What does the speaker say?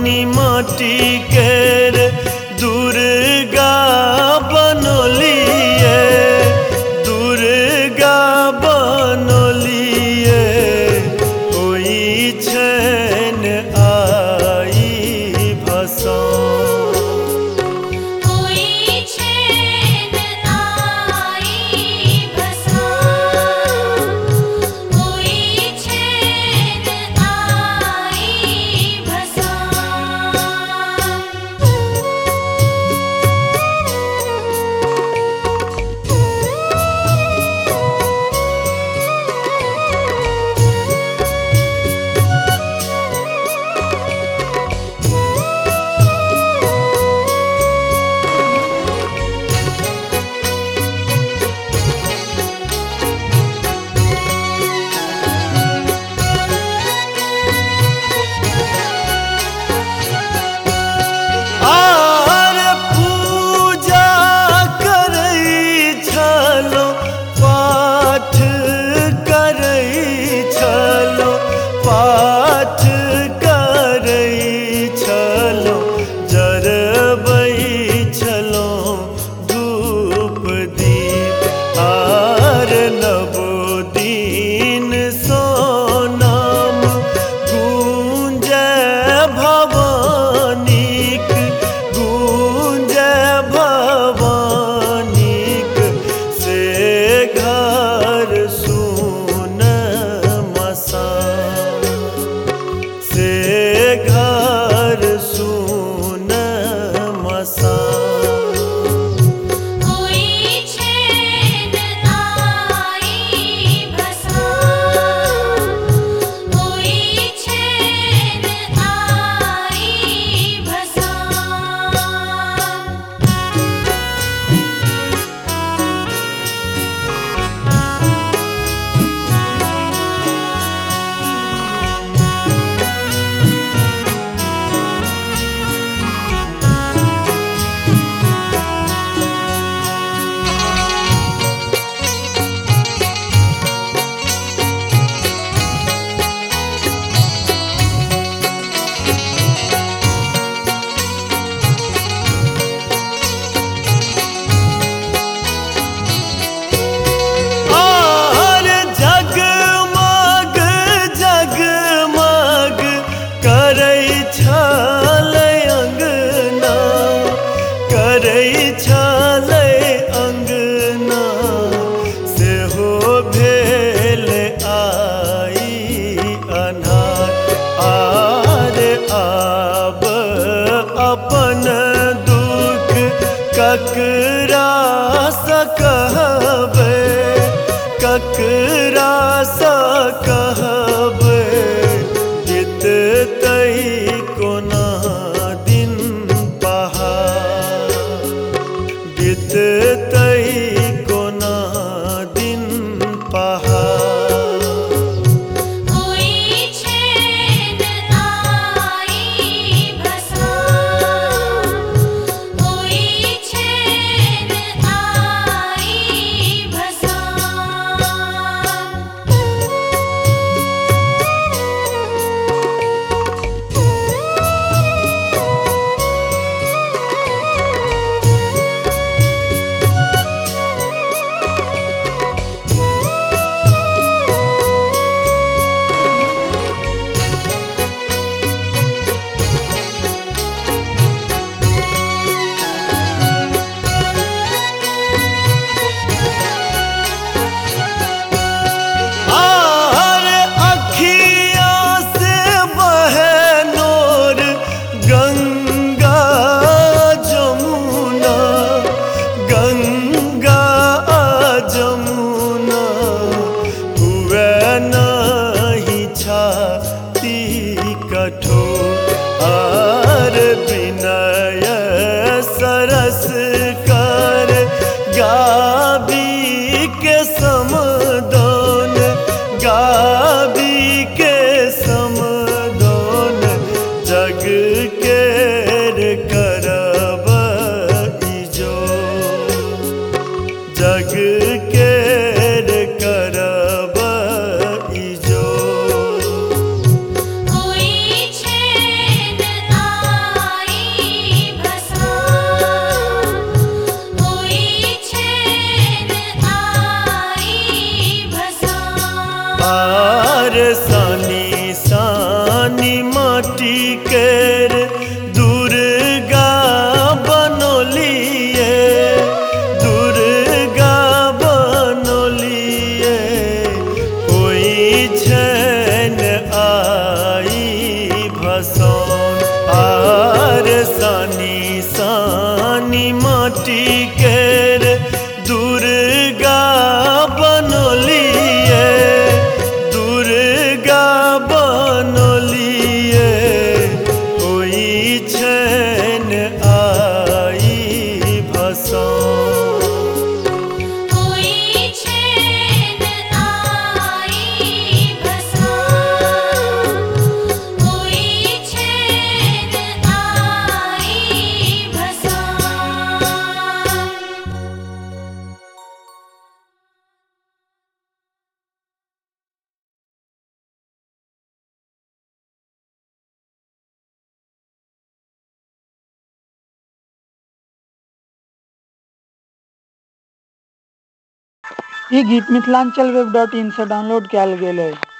पानी माटी केर दुर्गा बनोलिए, दुर्गा बनोलिए, होई छैन आई भसान। होई छैन आई भसान, होई छैन आई भसान। आर पूजा करै छलो, पाठ करै छलो, पाठ करै छलो, जरबै छलो धूप दीप। आर नवो दिन सोनाम गूंजै भवानीक, गूंजै भवानीक, से घर सुन मसान, से घर सुन मसान। होई छैन आई भसान, होई छैन आई भसान। आर जगमग जगमग करै छलै अंगना, करै छलै अंगना, सेहो भेल आई अन्हार। आर आब अपन दुख ककरा सँ कहबै, ककरा सँ कहबै, बीततै कोना दिन पहाड़, बीततै कोना दिन पहाड़। होई छैन आई भसान, होई छैन आई भसान। आर अखिया से बहे नोर गंगा जमुना, गंगा जमुना, हुए नहीं छाती कठोर। आर विनय सरस कर गाबी के समदान, गाबी के समदान, जग केर करब इजोर, जग केर करब इजोर। होई छैन केर दुर्गा बनोलिए दुर्गा बनोलिए होई छैन आई भसान आर सानी सानी माटी केर दुर्गा बनोलिए दुर्गा बनोलिए होई छैन आई भसान होई छैन आई भसान होई छैन आई भसान। ई गीत मिथिलांचल वेब.in से डाउनलोड कयल गेल अछि।